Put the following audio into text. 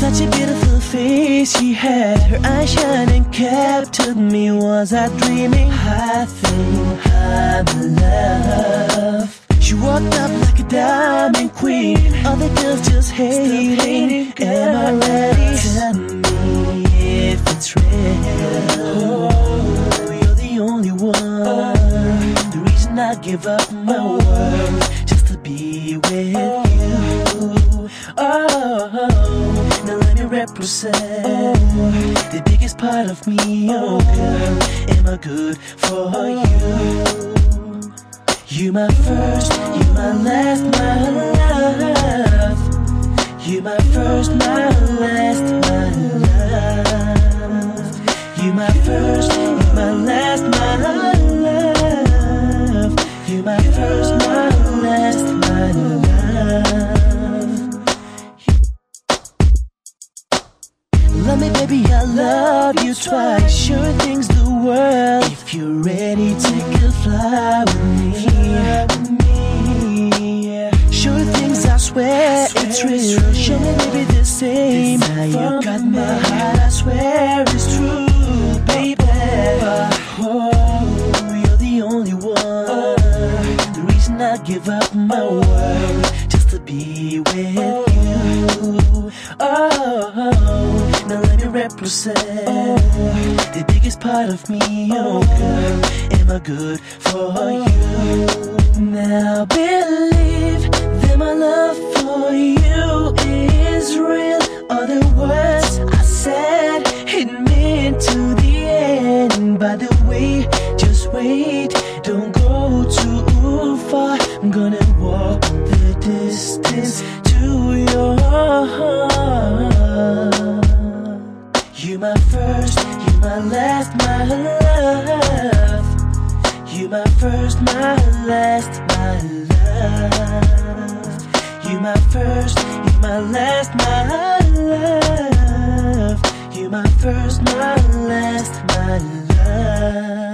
Such a beautiful face she had, her eyes shining captured me. Was I dreaming? I think I'm in love. She walked up like a diamond queen, other girls just hating. Am I ready? Tell me if it's real. Oh, you're the only one, the reason I give up my world just to be with you. Oh, now let me represent the biggest part of me. Oh girl, am I good for you? You my first, you my last, my love. You my first, my last, my love. You my first, you my last, my love. You my first, my last, my love. Love me baby, I love you twice. Sure things the world. If you're ready, take a fly with me. Sure things, I swear it's real. Show me baby the same. Now you got my heart, I swear it's true, baby. Oh, you're the only one, the reason I give up my world just to be with you. Oh, now let me represent the biggest part of me. Oh girl, am I good for you? Now believe that my love for you is real. All the words I said, it meant to the end. By the way, just wait, don't go too far. I'm gonna walk the distance to your heart. You my first, you my last, my love. You my first, my last, my love. You my first, you my last, my love. You my first, my last, my love.